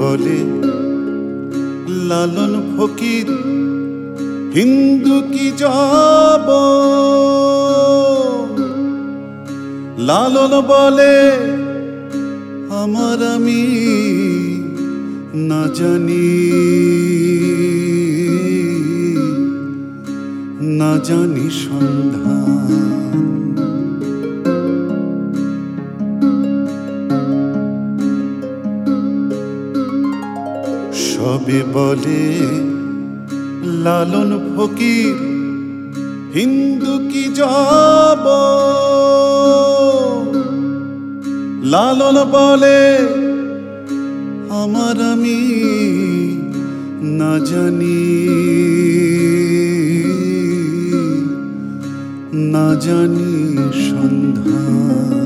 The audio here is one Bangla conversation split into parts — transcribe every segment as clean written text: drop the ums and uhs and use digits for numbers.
বলে লালন ফকির হিন্দু কি যাব, লালন বলে আমার আমি না জানি, না জানি সন্ধান। সবে বলে লালন ফকির হিন্দু কি যাব, লালন বলে আমার আমি না জানি, না জানি সন্ধান।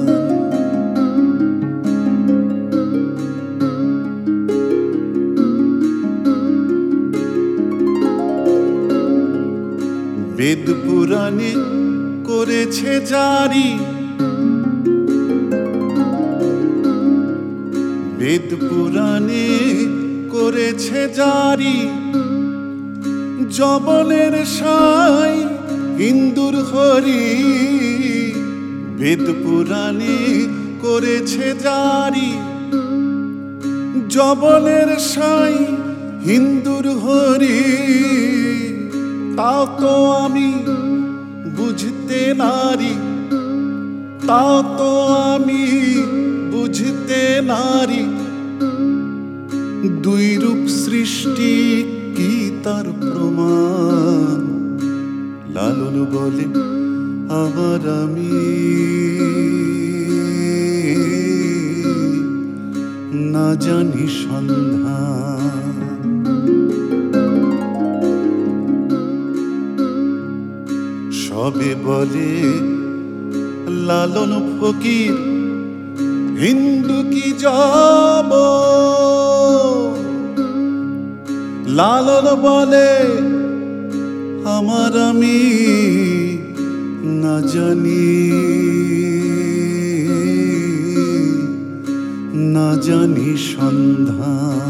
বেদ পুরাণে করেছে জারি, বেদ পুরাণে করেছে জারি, যবনের সাই হিন্দুর হরি। বেদ পুরাণে করেছে জারি, যবনের সাই হিন্দুর হরি। তাও তো আমি বুঝতে নারি, তাও তো আমি বুঝতে নারি, দুই রূপ সৃষ্টি কি তার প্রমাণ। লালন বলে আমার আমি না জানি সন্ধান। সবে বলে লালন ফকির হিন্দু কি যাব, লালন বলে আমার আমি না জানি, না জানি সন্ধান।